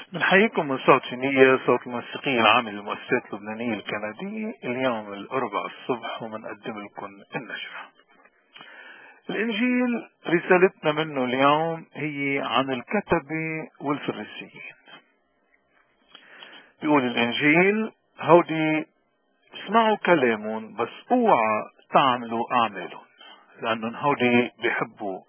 بنحييكم من صوت شنية، صوت الموسيقي العام للمؤسسات اللبنانية الكندية. اليوم الأربعاء الصبح ومنقدم لكم النشرة. الإنجيل رسالتنا منه اليوم هي عن الكتبة والفريسيين. بيقول الإنجيل: هودي اسمعوا كلامهم بس اوعى تعملوا أعمالهم، لأنهم هودي بيحبوا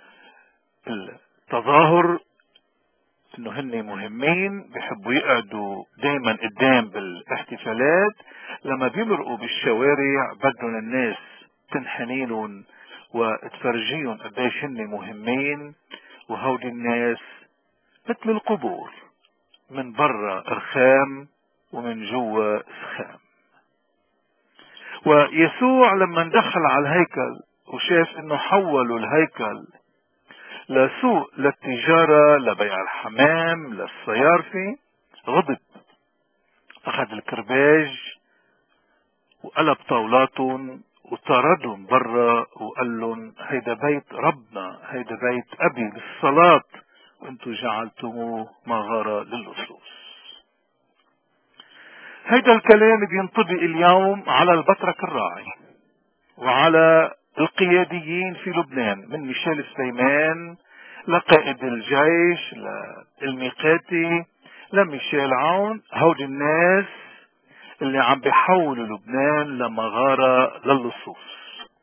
التظاهر انه هن مهمين، بيحبوا يقعدوا دايما قدام بالاحتفالات. لما بيمرقوا بالشوارع بدهم الناس تنحني لهم وتفرجيهم قديش هن مهمين. وهودي الناس مثل القبور، من برا رخام ومن جوا سخام. ويسوع لما دخل على الهيكل وشاف انه حولوا الهيكل لسوق للتجارة، لبيع الحمام، للصيارفة، غضب، اخذ الكرباج وقلب طاولاتهم وطردهم برا وقال لهم: هيدا بيت ربنا، هيدا بيت ابي للصلاة، وانتم جعلتموه مغارة للصوص. هيدا الكلام بينطبق اليوم على البطرك الراعي وعلى القياديين في لبنان، من ميشيل سليمان لقائد الجيش للميقاتي لميشيل عون. هودي الناس اللي عم بيحولوا لبنان لمغارة للصوص.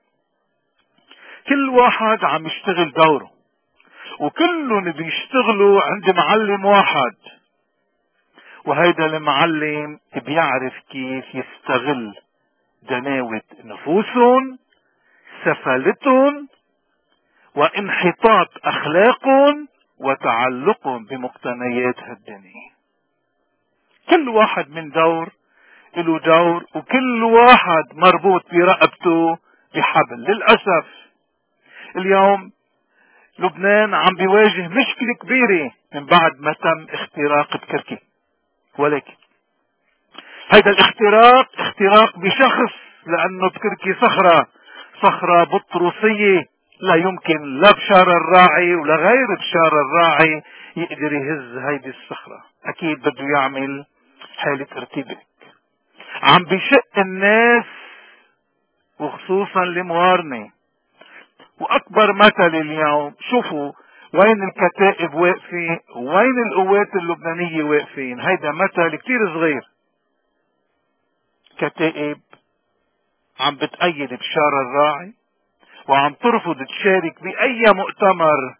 كل واحد عم يشتغل دوره، وكلهم بيشتغلوا عند معلم واحد، وهيدا المعلم بيعرف كيف يستغل دناوة نفوسهم، سفلتهم، وانحطاط اخلاقهم، وتعلقهم بمقتنيات هالدنيا. كل واحد من دور له دور، وكل واحد مربوط برقبته بحبل. للأسف اليوم لبنان عم بيواجه مشكلة كبيرة من بعد ما تم اختراق بكركي، ولكن هيدا اختراق بشخص، لأنه بكركي صخرة بطرسية، لا يمكن لا بشار الراعي ولا غير بشار الراعي يقدر يهز هيدي الصخرة. أكيد بده يعمل حالة ارتباك. عم بشق الناس وخصوصا الموارنة. وأكبر مثل اليوم، شوفوا وين الكتائب واقفين، وين القوات اللبنانية واقفين. هيدا مثل كتير صغير. كتائب عم بتأيد بشار الراعي وعم ترفض تشارك بأي مؤتمر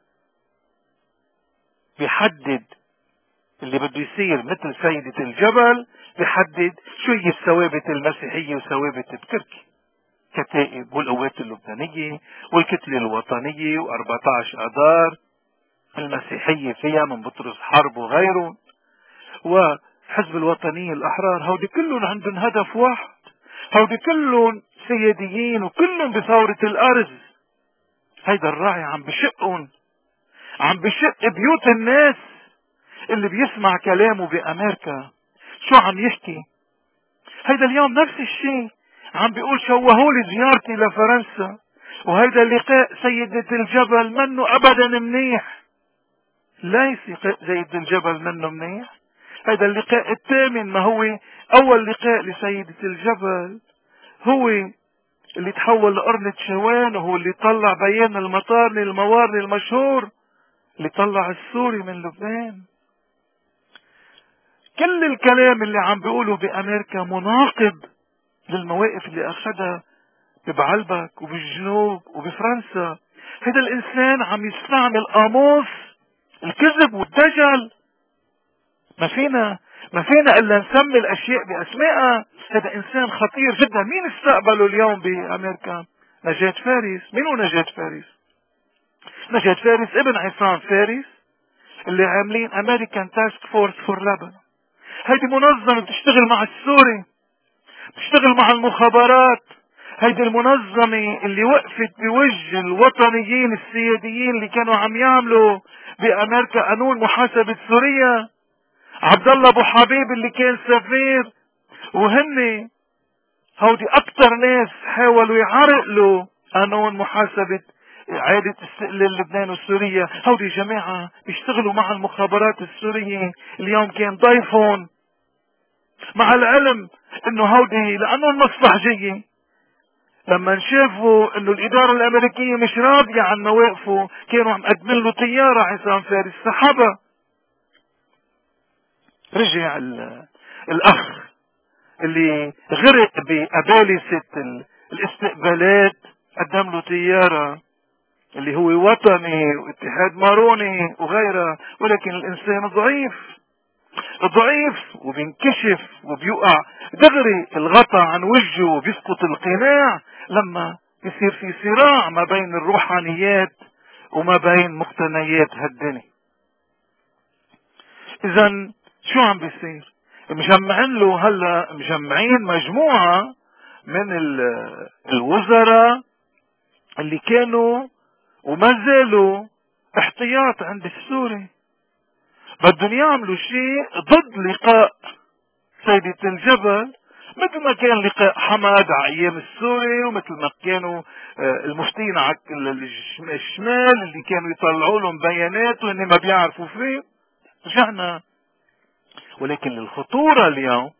بيحدد اللي بده يصير، مثل سيدة الجبل بيحدد شو هي الثوابت المسيحية وثوابت بتركي. كتائب والقوات اللبنانية والكتلة الوطنية و14 آذار المسيحية فيها من بطرس حرب وغيره، وحزب الوطنية الأحرار، هودي كلهم عندهم هدف واحد. هودي كلهم سياديين وكلهم بثورة الأرز. هيدا الراعي عم بشقهم، عم بشق بيوت الناس. اللي بيسمع كلامه بأمريكا شو عم يحكي؟ هيدا اليوم نفس الشيء عم بيقول: شوهولي زيارتي لفرنسا، وهيدا اللقاء سيدة الجبل منه أبدا منيح. ليس سيدة الجبل منه منيح. هيدا اللقاء الثامن، ما هو أول لقاء لسيدة الجبل هو اللي تحول لقرنة شوان، وهو اللي طلع بيان الموارنة المشهور، اللي طلع السوري من لبنان. كل الكلام اللي عم بيقوله بأمريكا مناقض للمواقف اللي أخذها ببعلبك وبالجنوب وبفرنسا. هذا الإنسان عم يستعمل قاموس الكذب والدجل. ما فينا إلا نسمي الأشياء بأسمائها. هذا إنسان خطير جدا. مين استقبله اليوم بأمريكا؟ نجاة فارس. مين هو نجاة فارس؟ نجاة فارس ابن عصام فارس، اللي عاملين أمريكان تاسك فورس فور لبنان. هيدي منظمة بتشتغل مع السوري، بتشتغل مع المخابرات. هيدي المنظمة اللي وقفت بوجه الوطنيين السياديين اللي كانوا عم يعملوا بأمريكا قانون محاسبة سوريا. عبد الله ابو حبيب اللي كان سفير، وهن هودي اكتر ناس حاولوا يعرقلوا قانون محاسبة إعادة استقلال لبنان وسوريا. هودي جماعة بيشتغلوا مع المخابرات السورية، اليوم كان ضيفهم، مع العلم انه هودي لانه مصلحجية. لما شافوا انه الادارة الامريكية مش راضية عن مواقفه، كانوا عم قدمين له طيارة عصام فارس سحبها. رجع الاخ اللي غرق بأبالسة الاستقبالات قدم له طيارة، اللي هو وطني واتحاد ماروني وغيرها، ولكن الانسان ضعيف وبينكشف وبيقع دغري الغطا عن وجهه وبيسقط القناع لما يصير في صراع ما بين الروحانيات وما بين مقتنيات هالدنيا. اذا شو عم بيصير؟ مجمعين مجموعة من الوزراء اللي كانوا وما زالوا احتياط عند السوري، بدهم يعملوا شيء ضد لقاء سيدة الجبل، مثل ما كان لقاء حمد على ايام السوري، ومثل ما كانوا المفتين على الشمال اللي كانوا يطلعوا لهم بيانات واني ما بيعرفوا فيه. رجعنا. ولكن الخطورة اليوم،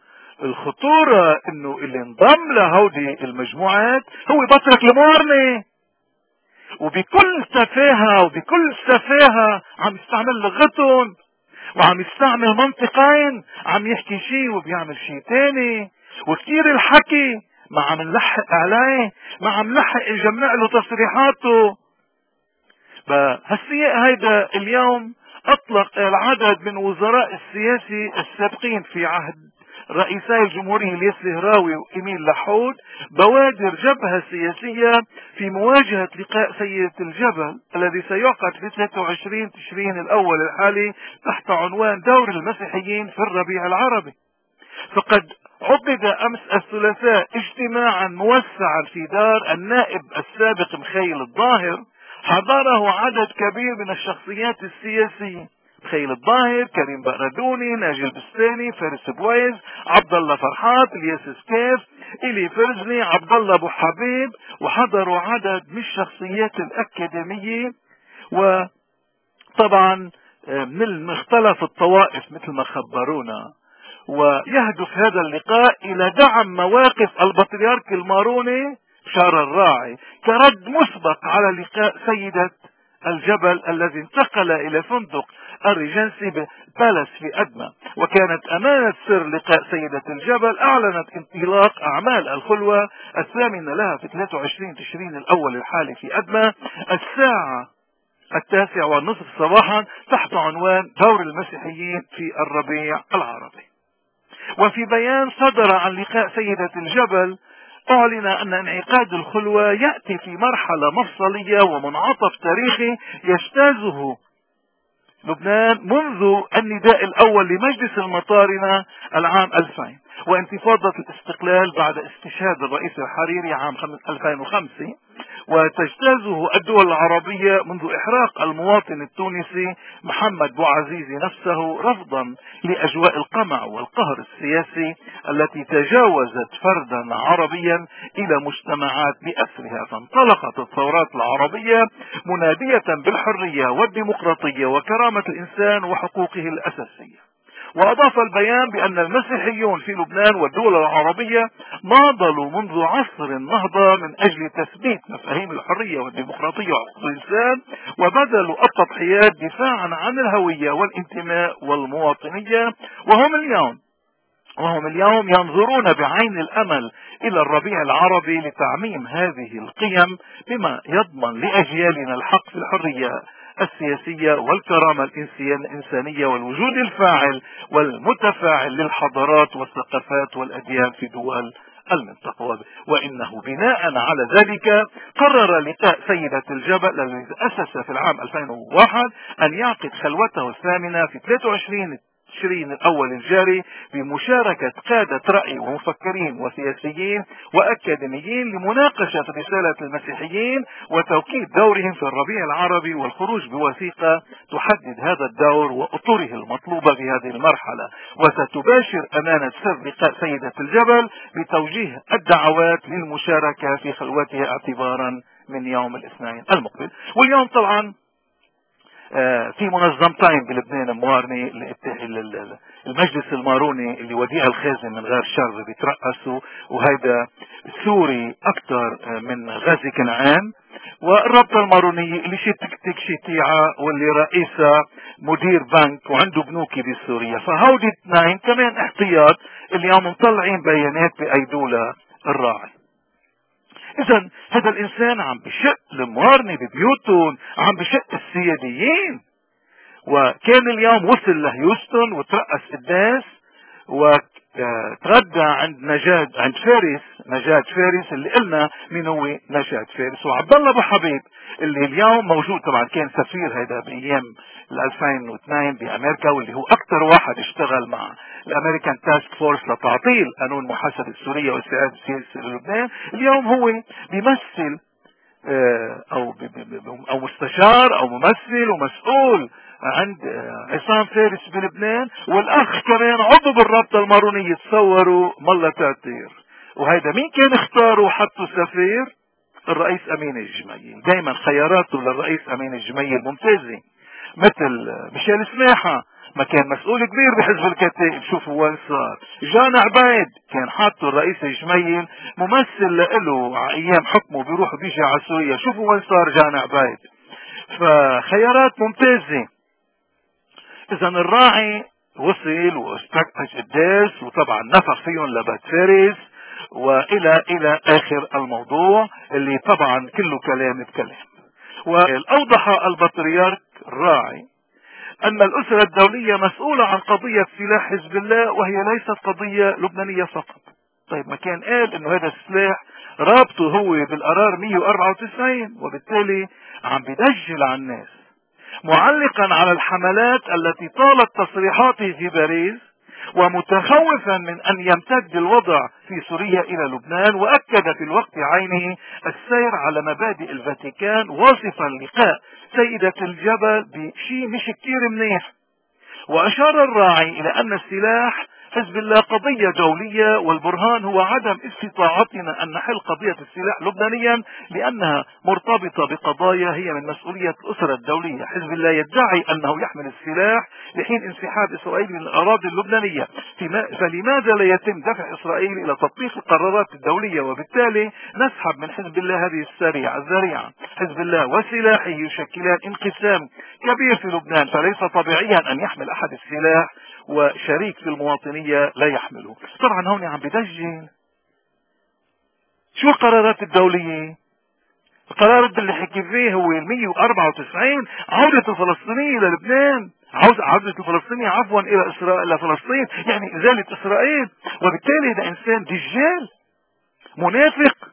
انه اللي انضم لهودي المجموعات هو بطرك المورني، وبكل سفاهة عم يستعمل لغتهم، وعم يستعمل منطقين، عم يحكي شيء وبيعمل شيء تاني، وكتير الحكي ما عم نلحق عليه، ما عم نلحق نجمع له تصريحاته. فهالسياق هيدا اليوم اطلق العدد من وزراء السياسي السابقين في عهد رئيسي الجمهورية الياس الهراوي وإميل لحود بوادر جبهة سياسية في مواجهة لقاء سيدة الجبل الذي سيعقد في 23 تشرين الأول الحالي تحت عنوان دور المسيحيين في الربيع العربي. فقد عقد أمس الثلاثاء اجتماعا موسعا في دار النائب السابق مخيل الظاهر، حضره عدد كبير من الشخصيات السياسية: مخيل الظاهر، كريم بقردوني، ناجي البستاني، فارس بويز، عبد الله فرحات، الياس سكيف، إلي فرزني، عبد الله ابو حبيب. وحضروا عدد من الشخصيات الأكاديمية، وطبعا من مختلف الطوائف مثل ما خبرونا. ويهدف هذا اللقاء إلى دعم مواقف البطريرك الماروني شار الراعي كرد مسبق على لقاء سيدة الجبل الذي انتقل إلى فندق الريجنسي بالاس في أدمى. وكانت أمانة سر لقاء سيدة الجبل أعلنت انطلاق أعمال الخلوة الثامنة لها في 23 تشرين الأول الحالي في أدمى الساعة 9:30 صباحا تحت عنوان دور المسيحيين في الربيع العربي. وفي بيان صدر عن لقاء سيدة الجبل أعلن أن انعقاد الخلوة يأتي في مرحلة مفصلية ومنعطف تاريخي يجتازه لبنان منذ النداء الأول لمجلس المطارنة العام 2000 وانتفاضة الاستقلال بعد استشهاد الرئيس الحريري عام 2005، وتجتازه الدول العربية منذ إحراق المواطن التونسي محمد بوعزيزي نفسه رفضا لأجواء القمع والقهر السياسي التي تجاوزت فردا عربيا إلى مجتمعات بأسرها. فانطلقت الثورات العربية منادية بالحرية والديمقراطية وكرامة الإنسان وحقوقه الأساسية. وأضاف البيان بأن المسيحيون في لبنان والدول العربية ناضلوا منذ عصر النهضة من أجل تثبيت مفاهيم الحرية والديمقراطية وحقوق الإنسان، وبذلوا التضحيات دفاعا عن الهوية والانتماء والمواطنية. وهم اليوم ينظرون بعين الأمل إلى الربيع العربي لتعميم هذه القيم بما يضمن لأجيالنا الحق في الحرية السياسية والكرامة الإنسانية والوجود الفاعل والمتفاعل للحضارات والثقافات والأديان في دول المنطقة. وإنه بناء على ذلك قرر لقاء سيدة الجبل الذي أسس في العام 2001 أن يعقد خلوته الثامنة في 23 تشرين الأول الجاري بمشاركة قادة رأي ومفكرين وسياسيين وأكاديميين لمناقشة رسالة المسيحيين وتوكيد دورهم في الربيع العربي والخروج بوثيقة تحدد هذا الدور وأطره المطلوبة في هذه المرحلة. وستباشر أمانة سر لقاء سيدة الجبل بتوجيه الدعوات للمشاركة في خلوتها اعتبارا من يوم الاثنين المقبل. واليوم طبعا في منظمتين بلبنان موارنة المجلس الماروني اللي وديع الخازن من غير شر بيترأسوا، وهيدا سوري اكثر من غازي كنعان، والرابطة المارونية اللي شي تكتك شي تيعة واللي رئيسها مدير بنك وعنده بنوكي بسوريا. فهودي اثنين كمان احتياط اليوم مطلعين بيانات بأيدولا الراعي. اذا هذا الانسان عم بشق الموارنة ببيوتهم، عم بشق السياديين. وكان اليوم وصل لهيوستن وترأس قداس وتغدى عند عند نجاد فارس اللي قلنا مين هو نجاد فارس. وعبد الله ابو حبيب اللي اليوم موجود، طبعا كان سفير هيدا بايام 2002 بامريكا، واللي هو اكثر واحد اشتغل مع الامريكان تاسك فورس لتعطيل قانون محاسبة سوريا واستعادة السياسة للبنان. اليوم هو بيمثل او مستشار او ممثل ومسؤول عند عصام فارس بلبنان، والاخ كمان عضو بالرابطة المارونية. تصوروا ملا تعطير. وهيدا مين كان اختاره وحطه سفير؟ الرئيس امين الجميل. دايما خياراته للرئيس امين الجميل ممتازة. مثل ميشيل سماحة ما كان مسؤول كبير بحزب الكتائب، شوفوا وين صار. جان عبيد كان حاطه الرئيس الجميل ممثل له على ايام حكمه، بيروح وبيجي على سوريا، شوفوا وين صار جان عبيد. فخيارات ممتازة. اذا الراعي وصل واستكتش قداس، وطبعا نفخ فيهم لبات فارس الى اخر الموضوع اللي طبعا كله كلام بكلام. واوضح البطريرك الراعي ان الاسرة الدولية مسؤولة عن قضية سلاح حزب الله، وهي ليست قضية لبنانية فقط. طيب ما كان قال انه هذا السلاح رابطه هو بالقرار 194، وبالتالي عم بدجل على الناس، معلقا على الحملات التي طالت تصريحاته في باريس، ومتخوفا من ان يمتد الوضع في سوريا الى لبنان. واكد في الوقت عينه السير على مبادئ الفاتيكان، واصفا لقاء سيدة الجبل بشيء مش كتير منيح. واشار الراعي الى ان السلاح حزب الله قضية دولية، والبرهان هو عدم استطاعتنا ان نحل قضية السلاح لبنانيا لانها مرتبطة بقضايا هي من مسؤولية الاسرة الدولية. حزب الله يدعي انه يحمل السلاح لحين انسحاب اسرائيل من الاراضي اللبنانية، فلماذا لا يتم دفع اسرائيل الى تطبيق القرارات الدولية، وبالتالي نسحب من حزب الله هذه الذريعة. حزب الله وسلاحه يشكلان انقسام كبير في لبنان، فليس طبيعيا ان يحمل احد السلاح وشريك في المواطنية لا يحمله. طبعا هون عم بدجل. شو القرارات الدولية؟ القرار اللي حكي فيه هو 194 عودة الفلسطينيين الى لبنان، عودة الفلسطينيين عفوا الى فلسطين، يعني ازالة اسرائيل. وبالتالي ده انسان دجال منافق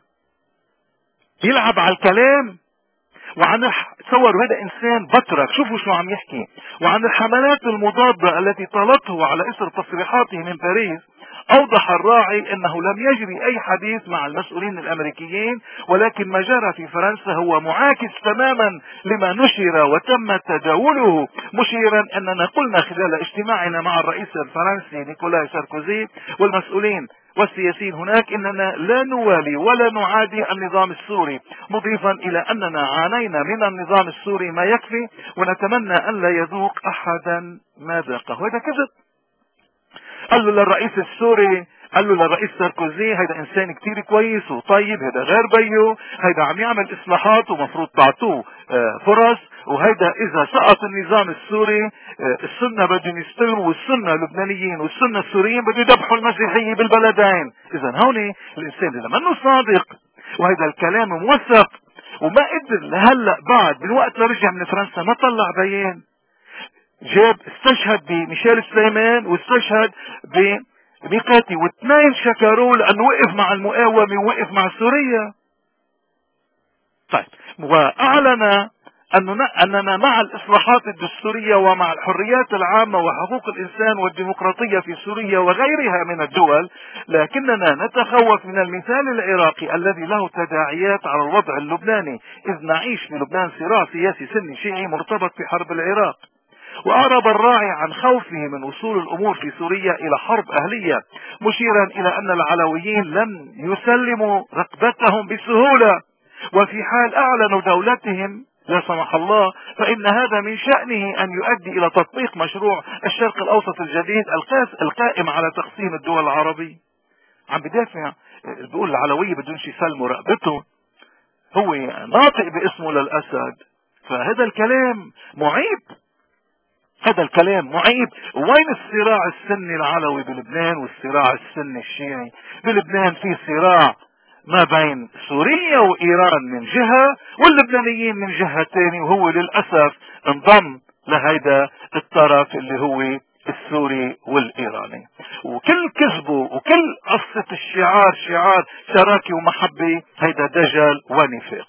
يلعب على الكلام. وعن تصوروا هذا انسان بطرك، شوفوا شو عم يحكي. وعن الحملات المضادة التي طالته على اثر تصريحاته من باريس، اوضح الراعي انه لم يجري اي حديث مع المسؤولين الامريكيين، ولكن ما جرى في فرنسا هو معاكس تماما لما نشر وتم تداوله، مشيرا اننا قلنا خلال اجتماعنا مع الرئيس الفرنسي نيكولاي ساركوزي والمسؤولين والسياسيين هناك اننا لا نوالي ولا نعادي النظام السوري، مضيفا الى اننا عانينا من النظام السوري ما يكفي، ونتمنى ان لا يذوق احدا ما ذاقه. هذا كذب. قال له للرئيس السوري، قال له للرئيس ساركوزي هيدا انسان كتير كويس وطيب، هيدا غير بيو، هيدا عم يعمل اصلاحات ومفروض تعطوه فرص، وهيدا اذا سقط النظام السوري السنة بدهم يستلموا، والسنة اللبنانيين والسنة السوريين بدهم يذبحوا المسيحية بالبلدين. اذا هون الانسان اذا منه صادق وهيدا الكلام موثق وما قدر لهلا بعد من وقت ما رجع من فرنسا ما طلع بيان، جاب استشهد بميشيل سليمان واستشهد بميقاتي، واثنين شكروه لانه وقف مع المقاومة ووقف مع سوريا. طيب، واعلن اننا مع الاصلاحات الدستورية ومع الحريات العامة وحقوق الانسان والديمقراطية في سوريا وغيرها من الدول، لكننا نتخوف من المثال العراقي الذي له تداعيات على الوضع اللبناني، اذ نعيش في لبنان صراع سياسي سني شيعي مرتبط بحرب العراق. وأعرب الراعي عن خوفه من وصول الأمور في سوريا إلى حرب أهلية، مشيرا إلى أن العلويين لن يسلموا رقبتهم بسهولة، وفي حال أعلنوا دولتهم لا سمح الله فإن هذا من شأنه أن يؤدي إلى تطبيق مشروع الشرق الأوسط الجديد القائم على تقسيم الدول العربية. عم بدافع، بيقول العلوية بدون شي يسلموا رقبته، هو ناطق باسمه للأسد. فهذا الكلام معيب، هذا الكلام معيب. وين الصراع السني العلوي بلبنان والصراع السني الشيعي بلبنان؟ في صراع ما بين سوريا وإيران من جهة واللبنانيين من جهة تاني، وهو للأسف انضم لهيدا الطرف اللي هو السوري والإيراني. وكل كذبه وكل قصة الشعار شعار شراكة ومحبة هيدا دجل ونفاق.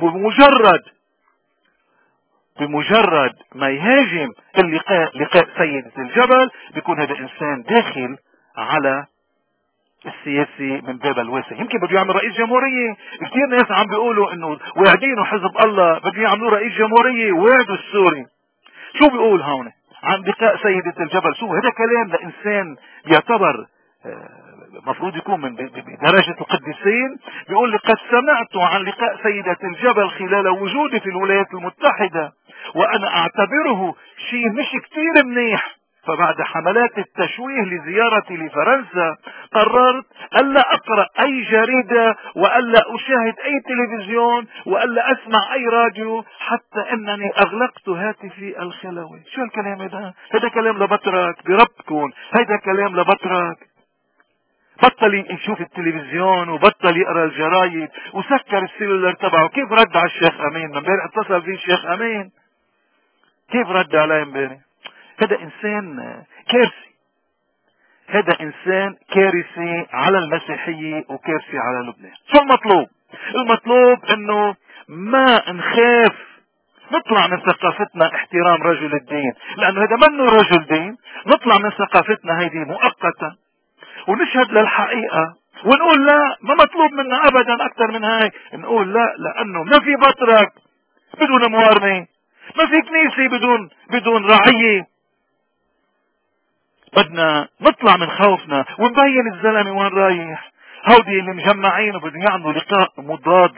بمجرد ما يهاجم لقاء سيدة الجبل بيكون هذا إنسان داخل على السياسي من باب الواسع. يمكن بده يعمل رئيس جمهورية. كثير ناس عم بيقولوا انه واعدينه حزب الله بده يعملوه رئيس جمهورية، وعدوا السوري. شو بيقول هون عن لقاء سيدة الجبل؟ شو هذا كلام لإنسان يعتبر مفروض يكون من بدرجة القديسين؟ بيقول لي قد سمعت عن لقاء سيدة الجبل خلال وجودي في الولايات المتحدة، وأنا أعتبره شيء مش كتير منيح. فبعد حملات التشويه لزيارتي لفرنسا قررت ألا أقرأ أي جريدة وألا أشاهد أي تلفزيون وألا أسمع أي راديو، حتى أنني أغلقت هاتفي الخلوي. شو الكلام هذا؟ هذا كلام لبطرك بربكم، هذا كلام لبطرك. بطل يشوف التلفزيون وبطل يقرأ الجرايد وسكر السيلولر تبعه. كيف رد على الشيخ أمين؟ امبارح اتصل فيه الشيخ أمين، كيف رد عليه امبارح؟ هذا إنسان كارثي، هذا إنسان كارثي على المسيحية وكارثي على لبنان. شو المطلوب؟ المطلوب انه ما نخاف نطلع من ثقافتنا احترام رجل الدين، لانه هذا منه رجل دين. نطلع من ثقافتنا هيدي مؤقتا ونشهد للحقيقة ونقول لا، ما مطلوب منا ابدا اكثر من هاي. نقول لا، لانه ما في بطرك بدون موارنة، ما في كنيسة بدون رعية. بدنا نطلع من خوفنا ونبين الزلمة وين رايح. هودي اللي مجمعين وبدهم يعملوا لقاء مضاد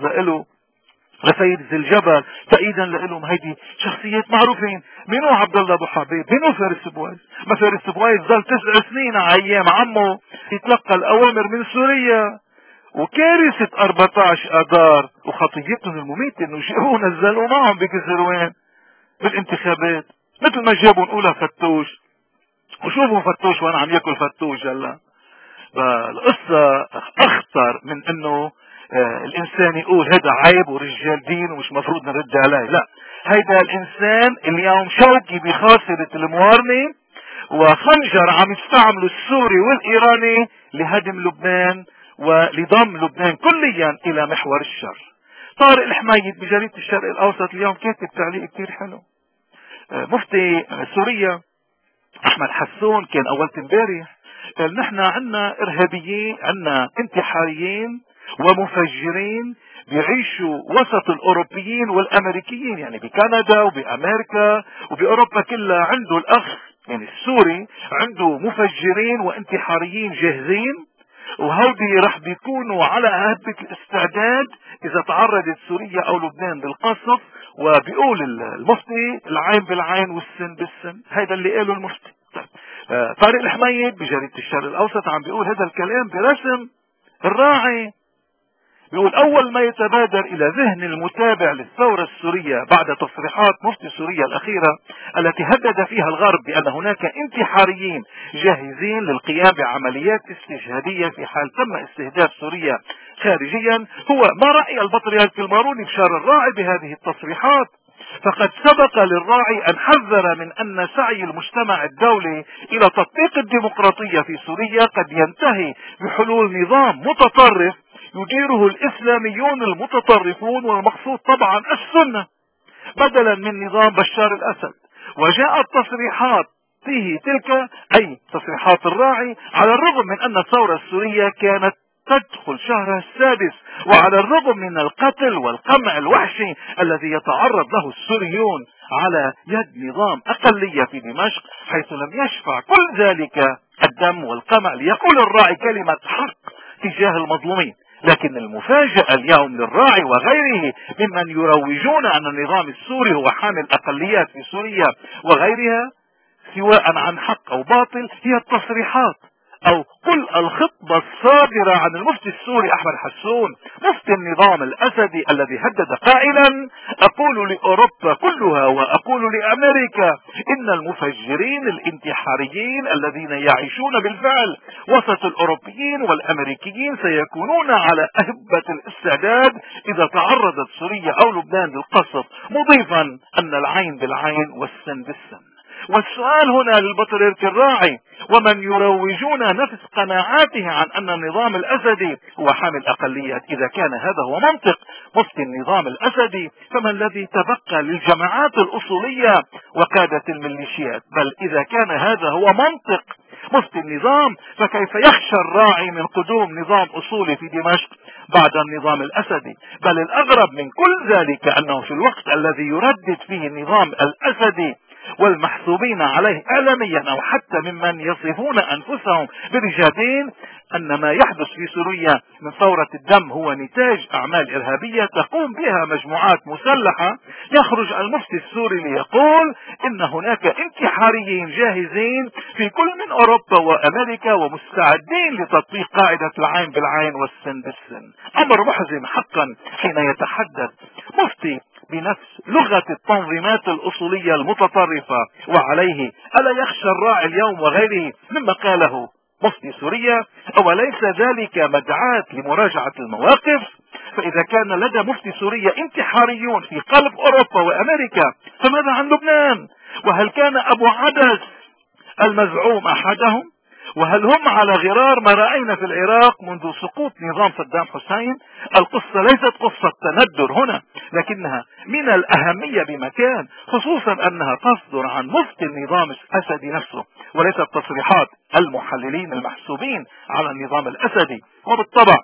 لسيد الجبل تأييدا لهم. هيدي شخصيات معروفين. منو عبد الله ابو حبيب؟ منو فارس بوايز؟ ما فارس بوايز ظل 9 سنين على ايام عمه يتلقى الاوامر من سوريا، وكارثة 14 اذار وخطيتهم المميتة انه جابوه نزلوا معهم بكسروان بالانتخابات، مثل ما جابوا نقولها فتوش. وشوفوا فتوش وانا عم ياكل فتوش هلا. فالقصة اخطر من انه الانسان يقول هذا عيب ورجال دين ومش مفروض نرد عليه. لا، هيدا الانسان اليوم شوكي بخاصرة الموارنة وخنجر عم يستعملوا السوري والايراني لهدم لبنان ولضم لبنان كليا الى محور الشر. طارق الحميد بجريدة الشرق الاوسط اليوم كاتب تعليق كتير حلو. مفتي سوريا احمد حسون كان اول امبارح قال نحن عنا ارهابيين، عنا انتحاريين ومفجرين بيعيشوا وسط الاوروبيين والامريكيين، يعني بكندا وبامريكا وباوروبا كلها. عنده الاخ يعني السوري عنده مفجرين وانتحاريين جاهزين، وهودي رح بيكونوا على هبة الاستعداد اذا تعرضت سوريا او لبنان للقصف. وبيقول المفتي العين بالعين والسن بالسن. هذا اللي قاله المفتي. طارق الحميد بجريدة الشرق الاوسط عم بيقول هذا الكلام برسم الراعي. بيقول اول ما يتبادر الى ذهن المتابع للثورة السورية بعد تصريحات مفتي سوريا الاخيرة التي هدد فيها الغرب بان هناك انتحاريين جاهزين للقيام بعمليات استشهادية في حال تم استهداف سوريا خارجيا، هو ما رأي البطريرك الماروني بشار الراعي بهذه التصريحات. فقد سبق للراعي أن حذر من أن سعي المجتمع الدولي إلى تطبيق الديمقراطية في سوريا قد ينتهي بحلول نظام متطرف يديره الإسلاميون المتطرفون، والمقصود طبعا السنة، بدلا من نظام بشار الأسد. وجاءت تصريحات تلك أي تصريحات الراعي على الرغم من أن الثورة السورية كانت تدخل شهرها السادس، وعلى الرغم من القتل والقمع الوحشي الذي يتعرض له السوريون على يد نظام أقلية في دمشق، حيث لم يشفع كل ذلك الدم والقمع ليقول الراعي كلمة حق تجاه المظلومين. لكن المفاجأة اليوم للراعي وغيره ممن يروجون أن النظام السوري هو حامل الأقليات في سوريا وغيرها سواء عن حق أو باطل هي التصريحات أو كل الخطبة الصادرة عن المفتي السوري أحمد حسون مفتي النظام الأسدي الذي هدد قائلا: أقول لأوروبا كلها وأقول لأمريكا إن المفجرين الانتحاريين الذين يعيشون بالفعل وسط الأوروبيين والأمريكيين سيكونون على أهبة الاستعداد إذا تعرضت سوريا أو لبنان للقصف، مضيفا أن العين بالعين والسن بالسن. والسؤال هنا للبطريرك الراعي ومن يروجون نفس قناعاته عن أن النظام الأسدي هو حامل أقليات: إذا كان هذا هو منطق مفتي النظام الأسدي فما الذي تبقى للجماعات الأصولية وقادة الميليشيات؟ بل إذا كان هذا هو منطق مفتي النظام فكيف يخشى الراعي من قدوم نظام أصولي في دمشق بعد النظام الأسدي؟ بل الأغرب من كل ذلك أنه في الوقت الذي يردد فيه النظام الأسدي والمحسوبين عليه إعلاميا أو حتى ممن يصفون أنفسهم برجالين أن ما يحدث في سوريا من ثورة الدم هو نتاج أعمال إرهابية تقوم بها مجموعات مسلحة، يخرج المفتي السوري ليقول إن هناك انتحاريين جاهزين في كل من أوروبا وأمريكا ومستعدين لتطبيق قاعدة العين بالعين والسن بالسن. أمر محزن حقا حين يتحدث مفتي بنفس لغة التنظيمات الأصولية المتطرفة. وعليه ألا يخشى الراعي اليوم وغيره مما قاله مفتي سوريا؟ أوليس ذلك مدعاة لمراجعة المواقف؟ فإذا كان لدى مفتي سوريا انتحاريون في قلب أوروبا وأمريكا فماذا عن لبنان؟ وهل كان أبو عدس المزعوم أحدهم؟ وهل هم على غرار ما رأينا في العراق منذ سقوط نظام صدام حسين؟ القصة ليست قصة تندر هنا، لكنها من الأهمية بمكان، خصوصا أنها تصدر عن مفتي النظام الأسدي نفسه وليست تصريحات المحللين المحسوبين على النظام الأسدي. وبالطبع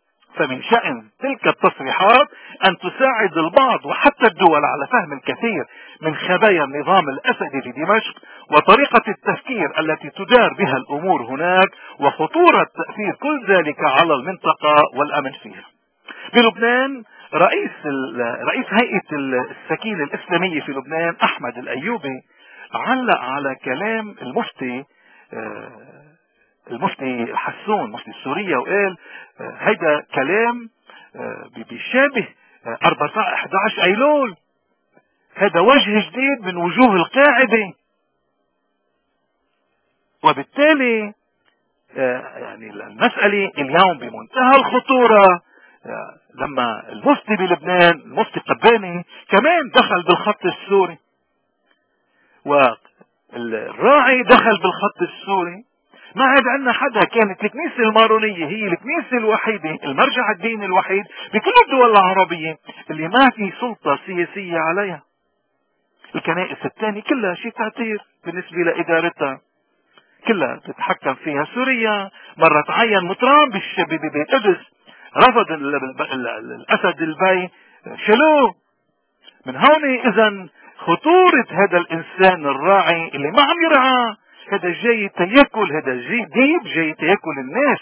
فمن شأن تلك التصريحات أن تساعد البعض وحتى الدول على فهم الكثير من خبايا النظام الأسدي في دمشق وطريقة التفكير التي تدار بها الأمور هناك وخطورة تأثير كل ذلك على المنطقة والأمن فيها. بلبنان رئيس هيئة السكينة الإسلامية في لبنان أحمد الأيوبي علق على كلام المفتي حسون مفتي سوريا وقال هيدا كلام بيشابه 11 أيلول، هذا وجه جديد من وجوه القاعدة. وبالتالي يعني المسألة اليوم بمنتهى الخطورة لما المفتي بلبنان المفتي قباني كمان دخل بالخط السوري والراعي دخل بالخط السوري. ما عاد عندنا حدا. كانت الكنيسة المارونية هي الكنيسة الوحيدة المرجع الديني الوحيد بكل الدول العربية اللي ما في سلطة سياسية عليها. الكنائس الثانية كلها شيء تعتير بالنسبة لإدارتها، كلها تتحكم فيها سوريا. مرة تعين مطران ببيت قدس رفض الأسد البي شلوه. من هون إذن خطورة هذا الإنسان الراعي اللي ما عم يرعى، هذا جاي تياكل، هذا ديب جاي تياكل الناس.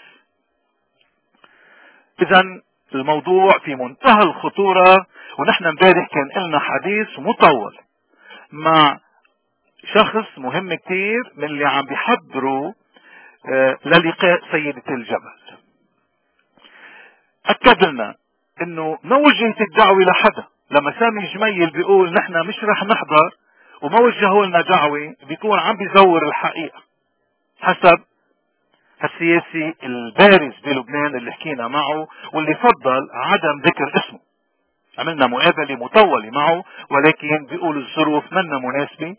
إذن الموضوع في منتهى الخطورة. ونحن امبارح كان لنا حديث مطول مع شخص مهم كتير من اللي عم بيحضروا للقاء سيدة الجبل. أكد لنا انه ما وجهت الدعوة لحدا. لما سامي جميل بيقول نحن مش رح نحضر وما وجهوا لنا دعوة، بيكون عم بيزور الحقيقة حسب السياسي البارز بلبنان اللي حكينا معه واللي فضل عدم ذكر اسمه. عملنا مقابلة مطولة معه ولكن بيقول الظروف منا مناسبة.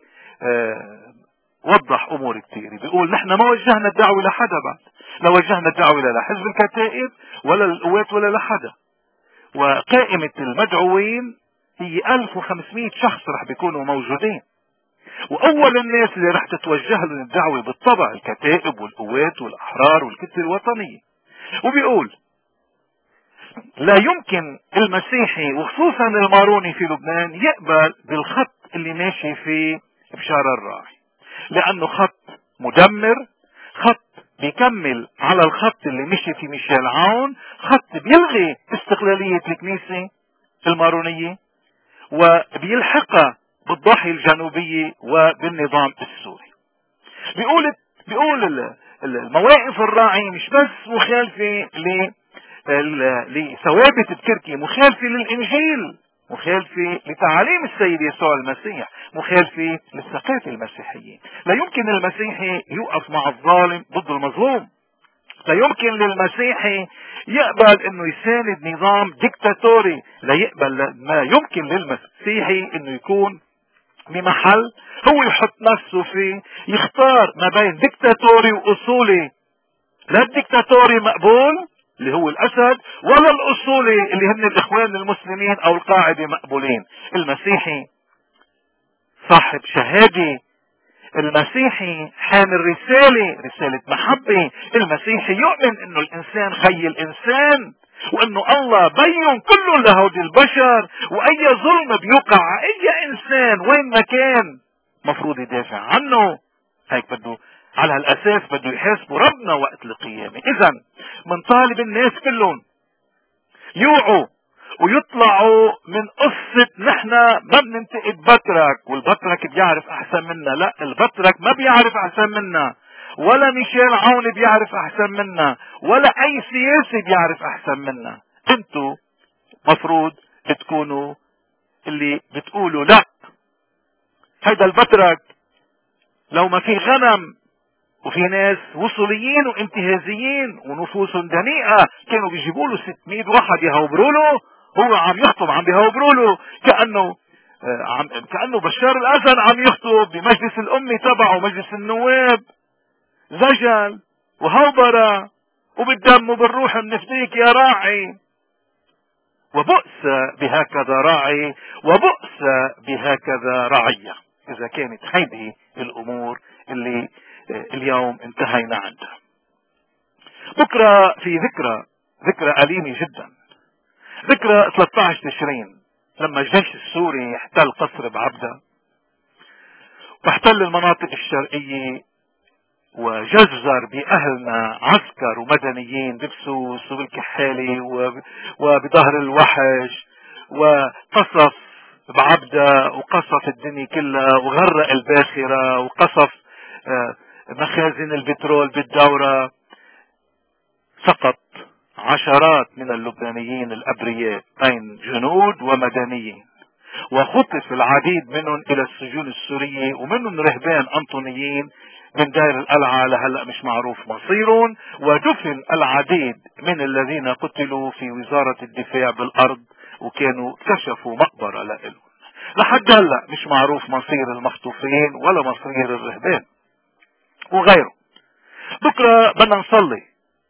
وضح امور كتير. بيقول نحن ما وجهنا الدعوة لحدا بعد، لا وجهنا الدعوة لا لحزب الكتائب ولا للقوات ولا لحدا. وقائمة المدعوين هي 1500 شخص رح بيكونوا موجودين، واول الناس اللي رح تتوجه لهم الدعوة بالطبع الكتائب والقوات والاحرار والكتل الوطنية. وبيقول لا يمكن المسيحي وخصوصا الماروني في لبنان يقبل بالخط اللي ماشي فيه بشار الراعي، لانه خط مدمر، خط بيكمل على الخط اللي مشي في ميشيل عون، خط بيلغي استقلالية الكنيسة المارونية وبيلحقها بالضاحية الجنوبية وبالنظام السوري. بيقول المواقف الراعي مش بس مخالفة لثوابت بكركي، مخالفة للإنجيل، مخالفة لتعاليم السيد يسوع المسيح، مخالفة للثقافة المسيحية. لا يمكن المسيحي يوقف مع الظالم ضد المظلوم. لا يمكن للمسيحي يقبل انه يساند نظام ديكتاتوري. لا يقبل، ما يمكن للمسيحي انه يكون بمحل هو يحط نفسه فيه، يختار ما بين ديكتاتوري واصولي. لا الديكتاتوري مقبول اللي هو الاسد، ولا الاصولي اللي هن الاخوان المسلمين او القاعدة مقبولين. المسيحي صاحب شهادة، المسيحي حامل رسالة محبة. المسيحي يؤمن انه الانسان خي الانسان، وانه الله بين كل لهودي البشر، واي ظلم بيوقع اي انسان وين ما كان مفروض يدافع عنه. هيك بده على هالاساس بده يحاسبوا ربنا وقت القيامة. اذا منطالب الناس كلهم يوعوا ويطلعوا من قصة نحن ما بننتقد بطرك والبطرك بيعرف احسن منا. لا، البطرك ما بيعرف احسن منا، ولا ميشيل عون بيعرف احسن منا، ولا اي سياسي بيعرف احسن منا. انتوا مفروض تكونوا اللي بتقولوا لا، هيدا البطرك لو ما في غنم وفي ناس وصوليين وانتهازيين ونفوسهم دنيئة كانوا بيجيبوا له 600 واحد يهوبروا له، هو عم يخطب عم بيهوبروا له كأنه بشار الاسد عم يخطب بمجلس الامي تبعه مجلس النواب. زجل وهوبرة وبالدم وبالروح منفديك يا راعي. وبؤس بهكذا راعي وبؤس بهكذا رعية، اذا كانت هذه الامور اللي اليوم انتهينا عندها. بكرة في ذكرى أليمة جدا، ذكرى 13 تشرين لما الجيش السوري احتل قصر بعبدة واحتل المناطق الشرقية وجزر بأهلنا عسكر ومدنيين ببسوس وبالكحالي وبظهر الوحش، وقصف بعبدة وقصف الدنيا كلها وغرق الباخرة وقصف مخازن البترول بالدورة. سقط عشرات من اللبنانيين الأبرياء بين جنود ومدنيين، وخطف العديد منهم إلى السجون السورية، ومنهم رهبان أنطونيين من داير القلعة لهلأ مش معروف مصيرهم. ودفن العديد من الذين قتلوا في وزارة الدفاع بالأرض، وكانوا كشفوا مقبرة لهم. لحد هلأ مش معروف مصير المخطوفين ولا مصير الرهبان وغيره. بكرة بدنا نصلي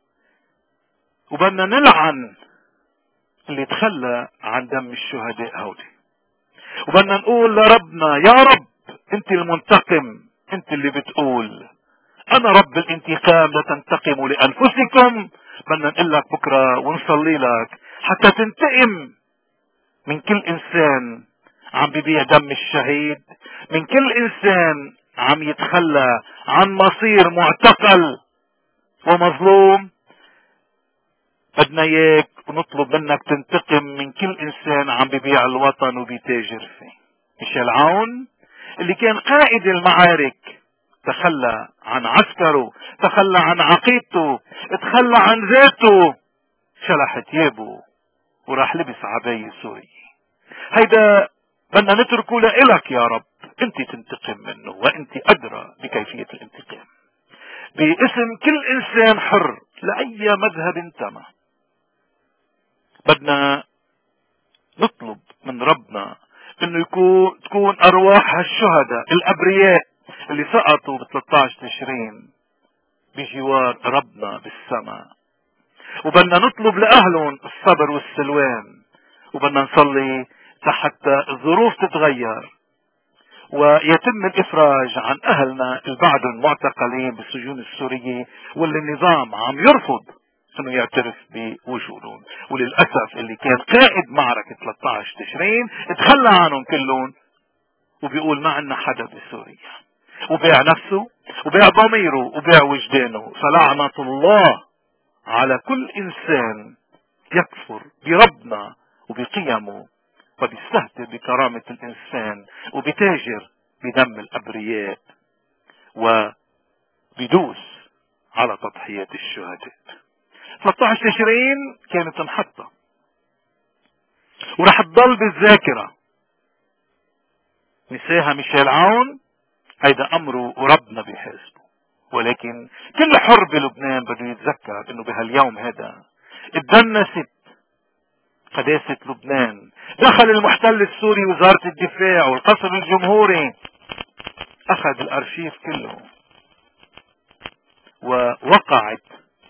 وبدنا نلعن اللي تخلى عن دم الشهداء هودي، وبدنا نقول لربنا يا رب انت المنتقم، انت اللي بتقول انا رب الانتقام لا تنتقموا لانفسكم. بدنا نقول لك بكرة ونصلي لك حتى تنتقم من كل انسان عم ببيع دم الشهيد، من كل انسان عم يتخلى عن مصير معتقل ومظلوم. بدنا اياك ونطلب منك تنتقم من كل انسان عم ببيع الوطن وبيتاجر فيه. ميشيل عون اللي كان قائد المعارك تخلى عن عسكره، تخلى عن عقيدته، تخلى عن ذاته، شلح ثيابه وراح لبس عباية سوري. هيدا بدنا نتركه لإلك يا رب، انت تنتقم منه وانت ادرى بكيفية الانتقام. باسم كل انسان حر لأي مذهب انتمى بدنا نطلب من ربنا انه تكون ارواح الشهداء الابرياء اللي سقطوا ب 13 تشرين بجوار ربنا بالسماء، وبدنا نطلب لاهلهم الصبر والسلوان، وبدنا نصلي حتى الظروف تتغير ويتم الافراج عن اهلنا البعض المعتقلين بالسجون السورية واللي النظام عم يرفض انه يعترف بوجودهم. وللأسف اللي كان قائد معركة 13 تشرين اتخلى عنهم كلهم وبيقول ما عنا حدا بسوريا. وبيع نفسه وبيع ضميره وبيع وجدانه. فلعنة الله على كل انسان يكفر بربنا وبقيمه وبيستهتر بكرامة الانسان وبتاجر بدم الابرياء وبدوس على تضحيات الشهداء. 13 تشرين كانت محطة ورح تضل بالذاكرة. نساها ميشيل عون، هيدا امره وربنا بيحاسبه. ولكن كل حر بلبنان بده يتذكر انه بهاليوم هذا اتدنست قداسة لبنان. دخل المحتل السوري وزارة الدفاع والقصر الجمهوري، اخذ الارشيف كله، ووقعت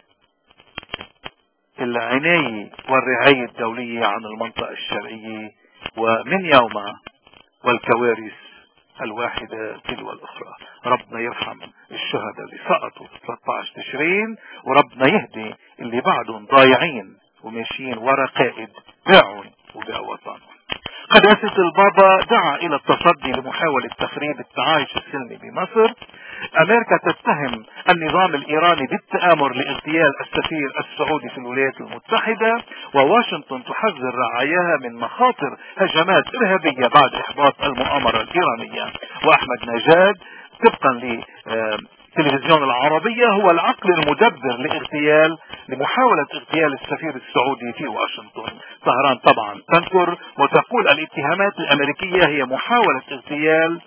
العناية والرعاية الدولية عن المنطقة الشرقية، ومن يومها والكوارث الواحدة تلو الأخرى. ربنا يرحم الشهداء اللي سقطوا 13 تشرين، وربنا يهدي اللي بعدهم ضايعين وماشيين ورا قائد باعون وباع وطنهم. قداسة البابا دعا إلى التصدي لمحاولة تخريب التعايش السلمي بمصر. أمريكا تتهم النظام الإيراني بالتآمر لاغتيال السفير السعودي في الولايات المتحدة، وواشنطن تحذر رعاياها من مخاطر هجمات إرهابية بعد إحباط المؤامرة الإيرانية. وأحمد نجاد طبقا لتلفزيون العربية هو العقل المدبر لمحاولة اغتيال السفير السعودي في واشنطن. طهران طبعا تنكر وتقول الاتهامات الأمريكية هي محاولة اغتيال،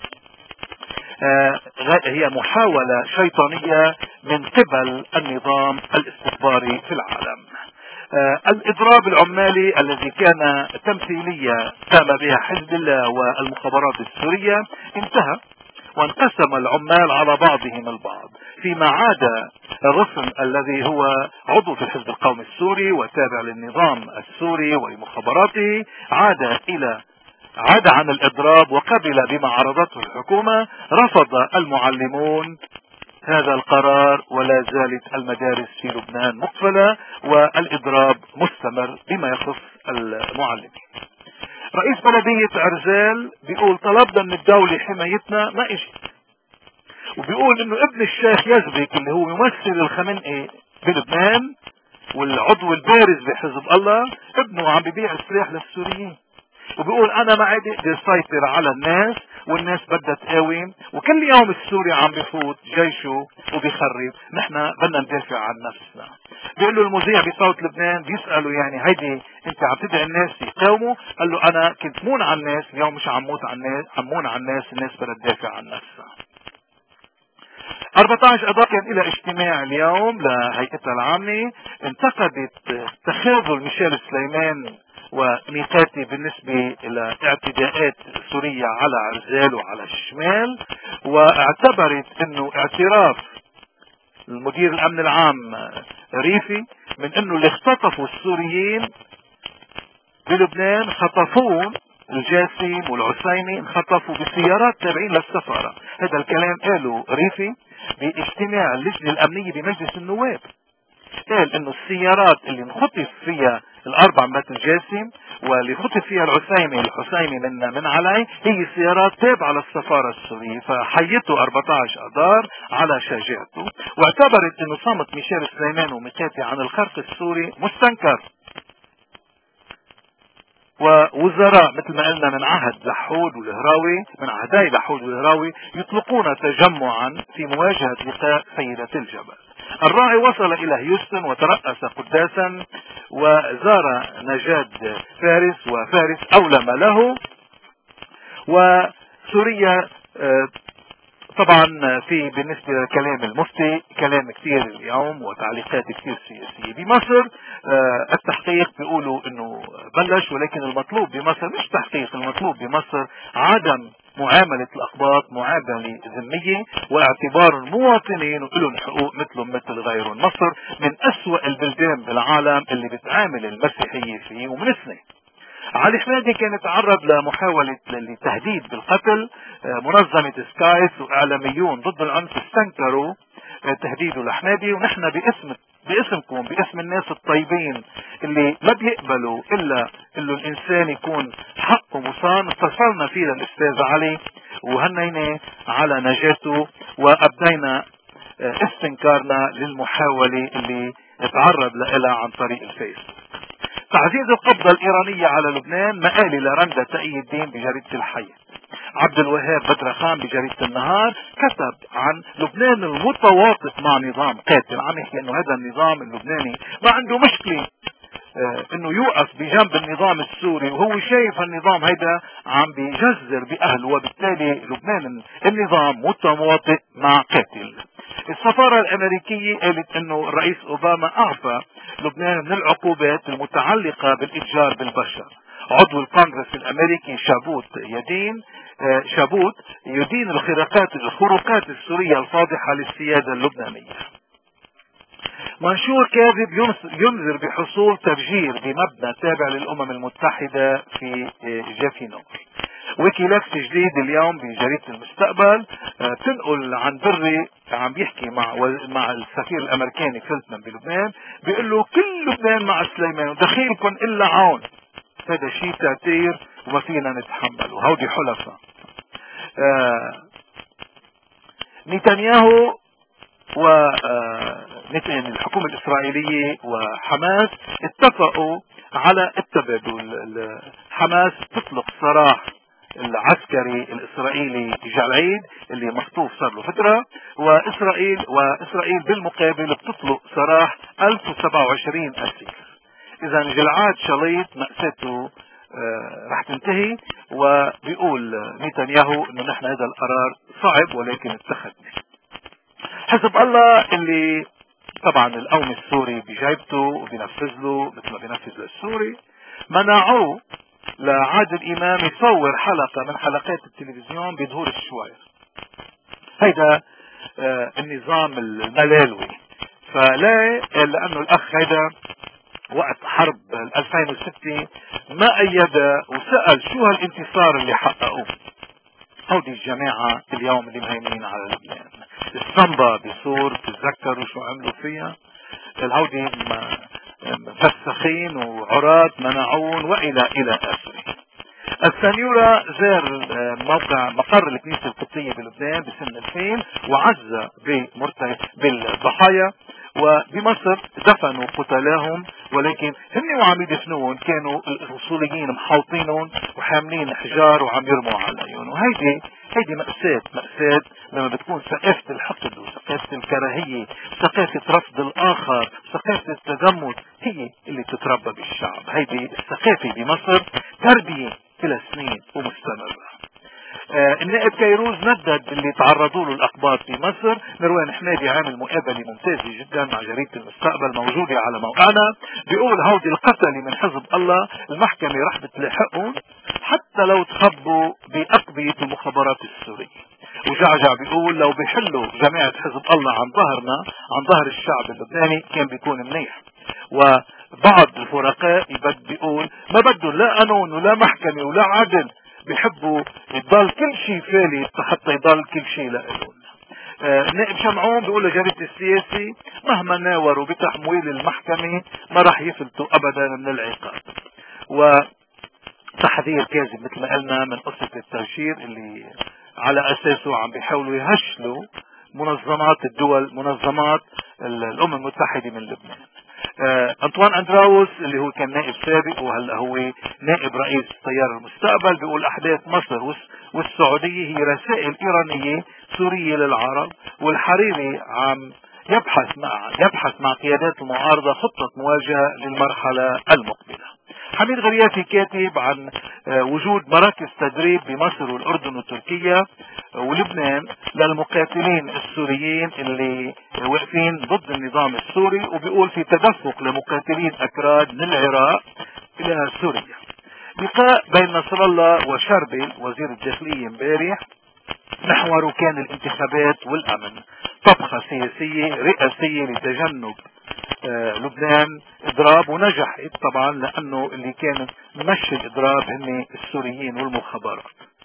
هي محاولة شيطانية من قبل النظام الاستخباري في العالم. الإضراب العمالي الذي كان تمثيلية قام بها حزب الله والمخابرات السورية انتهى، وانقسم العمال على بعضهم البعض، فيما عاد الرسم الذي هو عضو في الحزب القومي السوري وتابع للنظام السوري ولمخابراته عاد عن الإضراب وقبل بما عرضته الحكومة. رفض المعلمون هذا القرار، ولا زالت المدارس في لبنان مقفلة والإضراب مستمر بما يخص المعلمين. رئيس بلدية عرزال بيقول طلبنا من الدولة حمايتنا ما اجت، وبيقول انه ابن الشيخ يزبك اللي هو ممثل الخمنئي بلبنان والعضو البارز بحزب الله ابنه عم ببيع السلاح للسوريين، وبيقول انا ما عاد اقدر سيطر على الناس والناس بدها تقاوم، وكل يوم السوري عم بفوت جيشه وبيخرب، نحن بدنا ندافع عن نفسنا. بيقول له المذيع بصوت لبنان بيسأله يعني هيدي انت عم تدعي الناس يقاوموا؟ قال له انا كنت مون على الناس، اليوم مش عمون على الناس بدها تدافع عن نفسها. 14 اذار كان الى اجتماع اليوم لهيئتها العامة، انتقدت تخاذل ميشيل سليمان وميقاتي بالنسبة الى اعتداءات سورية على عرزال وعلى الشمال، واعتبرت انه اعتراف المدير الامن العام ريفي من انه اللي اختطفوا السوريين بلبنان خطفوهم، الجاسم والعسيمي انخطفوا بسيارات تابعين للسفارة. هذا الكلام قاله ريفي باجتماع اللجنة الامنية بمجلس النواب. قال انه السيارات اللي انخطف فيها الاربع مات الجاسم واللي خطف فيها الحسيمي من علي هي سيارات تابعة للسفارة السورية. فحيته 14 اذار على شجاعته، واعتبرت انه صمت ميشيل سليمان وميقاتي عن الخرق السوري مستنكر. ووزراء مثل ما قلنا من عهد لحود والهراوي، من عهدي لحود والهراوي يطلقون تجمعا في مواجهة لقاء سيدة الجبل. الراعي وصل الى هيوستن وترأس قداسا وزار نجاد فارس، وفارس اولم له. وسوريا طبعا في بالنسبة لكلام المفتي كلام كثير اليوم وتعليقات كثير سياسية. بمصر التحقيق بيقولوا انه بلش، ولكن المطلوب بمصر مش تحقيق، المطلوب بمصر عدم معاملة الأقباط معاملة ذمية واعتبار المواطنين ولهم حقوق مثلهم مثل غيرهم. مصر من أسوأ البلدان بالعالم اللي بتعامل المسيحية فيه ومن سنة. علي حمادي كان يتعرض لمحاولة للتهديد بالقتل. منظمة سكايس وإعلاميون ضد العنف استنكروا تهديده لحمادي، ونحن باسمكم باسم الناس الطيبين اللي ما بيقبلوا إلا إنه الإنسان يكون حقه مصان اتصلنا فيه للأستاذ علي وهنينا على نجاته، وأبدينا استنكارنا للمحاولة اللي تعرض لها عن طريق الفيس. تعزيز القبضة الإيرانية على لبنان، مقالة لرندا تقي الدين بجريدة الحياة. عبد الوهاب بدرخان بجريدة النهار كتب عن لبنان المتواطئ مع نظام قاتل، عم يحكي انه هذا النظام اللبناني ما عنده مشكلة انه يوقف بجنب النظام السوري، وهو شايف النظام هيدا عم بيجزر باهله، وبالتالي لبنان النظام متواطئ مع قاتل. السفارة الامريكية قالت انه الرئيس اوباما اعفى لبنان من العقوبات المتعلقة بالاتجار بالبشر. عضو الكونغرس الامريكي شابوت يدين الخروقات السورية الفاضحة للسيادة اللبنانية. منشور كاذب ينذر بحصول تفجير بمبنى تابع للأمم المتحدة في جافينو. ويكيليكس جديد اليوم بجريدة المستقبل تنقل عن بري عم بيحكي مع السفير الامريكاني فيلتمان بلبنان، بيقول له كل لبنان مع سليمان ودخيلكم الا عون. هذا شيء تعتير وما فينا نتحمل، وهودي حلفاء. نتنياهو الحكومة الإسرائيلية وحماس اتفقوا على التبادل. حماس تطلق سراح العسكري الإسرائيلي جلعيد اللي مخطوف صار له فترة، وإسرائيل بالمقابل بتطلق سراح 1027 أسير. إذا جلعاد شليط مأساته رح تنتهي، وبيقول نتنياهو انه نحن هذا القرار صعب ولكن اتخذناه. حزب الله اللي طبعا القوم السوري بجايبته وبينفذ له مثل ما بينفذ للسوري، منعوه لعادل امام يصور حلقة من حلقات التلفزيون بدهور الشوائر. هيدا النظام الملالوي. فلا لانه الاخ هيدا وقت حرب 2006 ما ايد وسأل شو هالانتصار اللي حققوه. هودي الجماعة اليوم اللي مهيمنين على لبنان. الصنبا بصور تتذكروا شو عملوا فيها، الهودي مفسخين وعراة منعون والى اخره. السنيورة زار مقر الكنيسة القبطية بلبنان بسنة 2000 وعزى بالضحايا، وبمصر دفنوا قتلاهم، ولكن هن وعم يدفنون كانوا الاصوليين محاوطينهم وحاملين حجار وعم يرموا عليهم. وهيدي مأساة لما بتكون ثقافة الحقد وثقافة الكراهية، ثقافة رفض الآخر، ثقافة التزمت هي اللي تتربى بالشعب. هيدي الثقافة بمصر تربية كل سنين ومستمرة. النائب كيروز ندد اللي تعرضوا له الأقباط في مصر. مروان حمادي عامل مقابلة ممتازة جدا مع جريدة المستقبل موجودة على موقعنا، بيقول هودي القتلة من حزب الله المحكمة رح بتلاحقهم حتى لو تخبوا بأقبية المخابرات السورية. وجعجع بيقول لو بيحلوا جماعة حزب الله عن ظهر الشعب اللبناني كان بيكون منيح. وبعض الفرقاء بيقول ما بدهم لا قانون ولا محكمة ولا عدل، بيحبوا يضل كل شيء فالي حتى يضل كل شيء لإلهم. النائب شمعون بيقول لجريدة السياسي مهما ناوروا بتحمويل المحكمة ما راح يفلتوا ابدا من العقاب. وتحذير كاذب مثل ما قلنا من قصة التهجير اللي على اساسه عم بيحاولوا يهشلوا منظمات الامم المتحدة من لبنان. انطوان اندراوس اللي هو كان نائب سابق وهلا هو نائب رئيس تيار المستقبل بيقول احداث مصر والسعودية هي رسائل ايرانية سورية للعرب، والحريري عم يبحث مع قيادات المعارضة خطة مواجهة للمرحلة المقبلة. حميد غرياتي كاتب عن وجود مراكز تدريب بمصر والأردن وتركيا ولبنان للمقاتلين السوريين اللي واقفين ضد النظام السوري، وبيقول في تدفق لمقاتلين أكراد من العراق إلى سوريا. لقاء بين نصر الله وشربل وزير الداخلية امبارح محور كان الانتخابات والأمن، طبخة سياسية رئاسية لتجنب لبنان إضراب، ونجحت طبعا لأنه اللي كان ممشي الإضراب هن السوريين والمخابرات.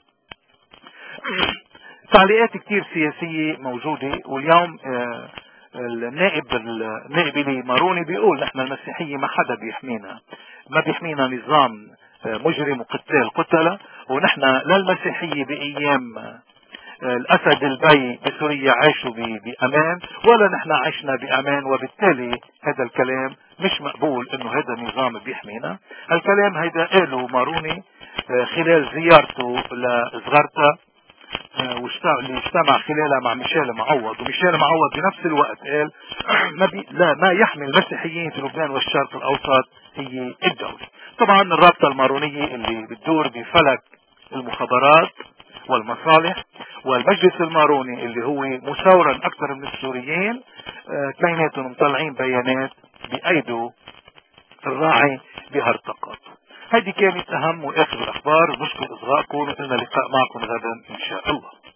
تعليقات كتير سياسية موجودة. واليوم النائب اللي ماروني بيقول نحن المسيحية ما حدا بيحمينا، ما بيحمينا نظام مجرم وقتال قتلة، ونحن لا المسيحية بأيام الأسد البي بسوريا عاشوا بأمان، ولا نحن عشنا بأمان، وبالتالي هذا الكلام مش مقبول انه هذا النظام بيحمينا. الكلام هيدا قاله ماروني خلال زيارته لصغرتا، اللي اجتمع خلالها مع ميشيل معوض. وميشيل معوض بنفس الوقت قال ما يحمي المسيحيين في لبنان والشرق الاوسط هي الدولة. طبعا الرابطة المارونية اللي بتدور بفلك المخابرات والمصالح، والمجلس الماروني اللي هو مثورا اكثر من السوريين، اثنيناتهم مطلعين بيانات بأيدوا الراعي بهرطقات. هذه كانت اهم واخر الاخبار. نشكر اصغائكم، ولنا لقاء معكم غدا ان شاء الله.